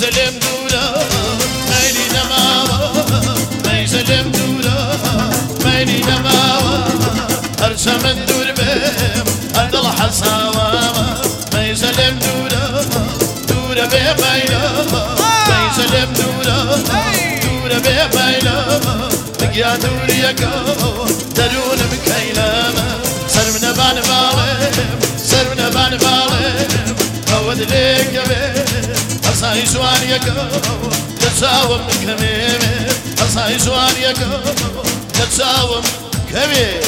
ميزلم دورا ميلي نماوا ميزلم دورا ميلي نماوا أرسى من دور بهم أدل حساوا ميزلم دورا دورا بميلا ميزلم دورا دورا بميلا بقيا دوري يقو درون مكيلا سرمنا بان بالهم سرمنا بان بالهم هود ليك بيه أصاي سوان يقو تساوم كميم أصاي سوان يقو تساوم كميم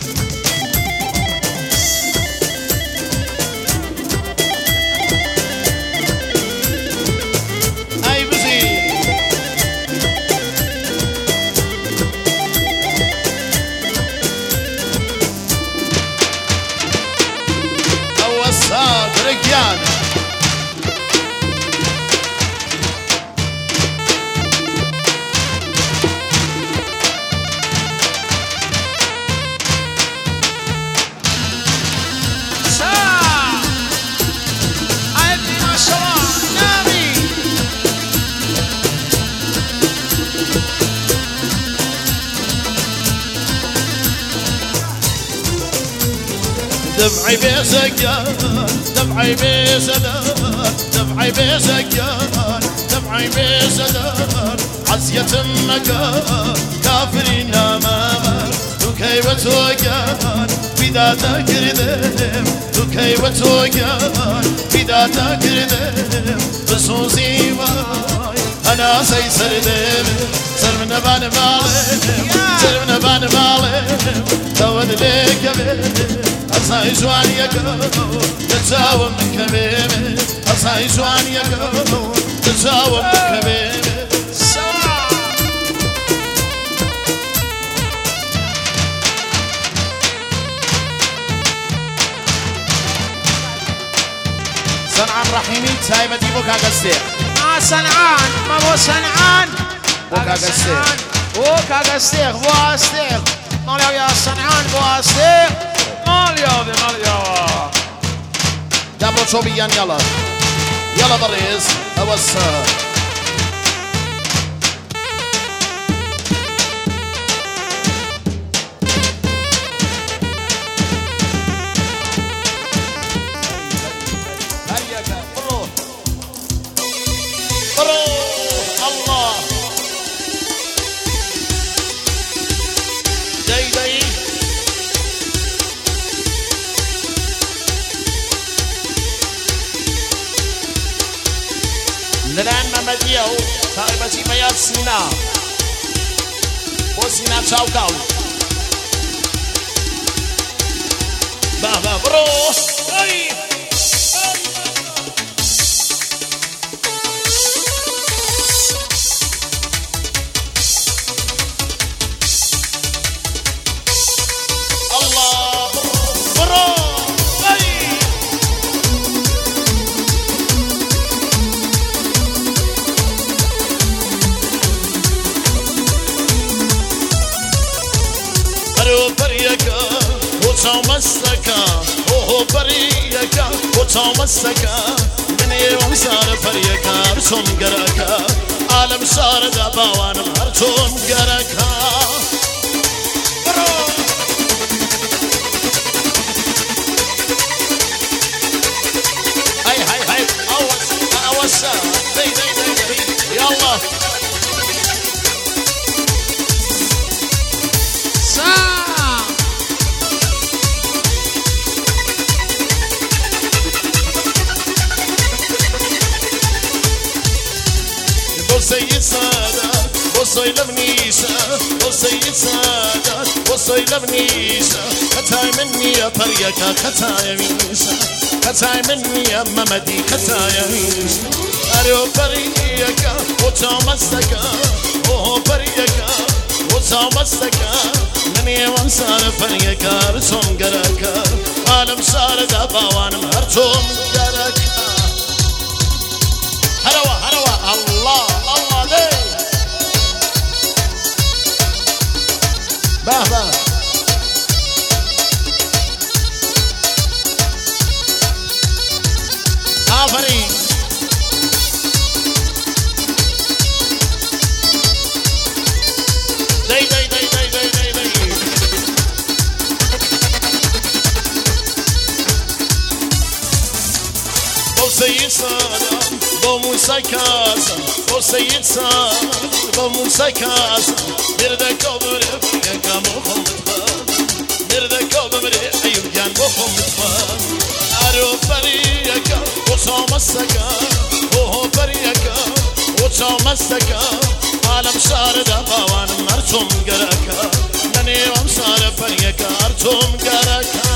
دمعي بسكان دمعي بسدان دمعي بسكان دمعي بسدان عزية النكا كافرين أمامك وكيف توقان بدا تكردم وكيف توقان بدا تكردم بصوصي واي أنا سيسردم سرمنا بان بالهم سرمنا بان بالهم تود ليك بهم أصاي سوان يقو تساوم كميم أصاي سوان يقو تساوم كميم صنعان رحيمي تايمتي بوكا قستيق ما صنعان ما بو صنعان بوكا قستيق بوكا قستيق بو أستيق ماليو يا صنعان بو أستيق ماليو دابو شوبيان يلا يلا بريز اوسع هيا بروح الله داي لەلایەن مەمەدیە و تایبەتی بەیاد سینا بۆ سینا چاوکاو بابا بڕۆ مستكا اوه بريكا وطا مستكا من يوم صار فريكا رسوم قركا عالم صار دباوان مرتوم قركا هاي اوسع دي يلا سيد سادات وصي لبنيسة وسيد سادات وصي لبنيسة خطاي مني يا بريكا خطاي ميسة خطاي مني يا ممدي خطاي ميسة أريو بريكا وطا مستكا وهو بريكا وطا مستكا من يوم صار بريكا رسوم قركا عالم صار دباوان مرتوم قركا هلوا الله ليه بابا آفرين سيد سادة بموسى كاسا بو سيد سادة بموسى كاسا نردك وبمري يكا مخم متفاد نردك وبمري أيوب جان مخم متفاد أرو بريكا وصوم السكا وهو بريكا وصوم السكا عالم شاردا باوان مرتم قركا نني ومسار بريكا أرتم قركا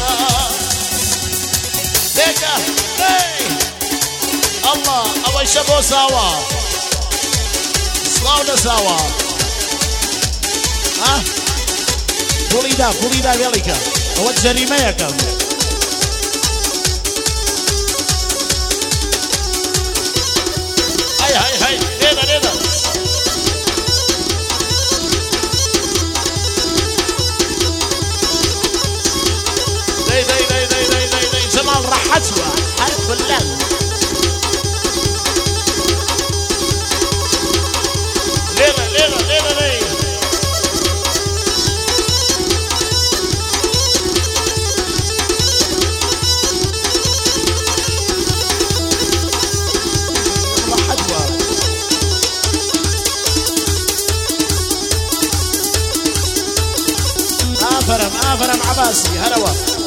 ديكا هي الله أول شبو سوا سلاونا سوا ها بوليدا فيليكا هو الجريمة يكم هاي ليدا دي جمال راحتها حرف اللام ليلة آفرم عباسي هلوا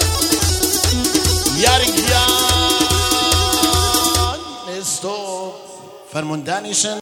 يا رجال نستو فرموندانيشن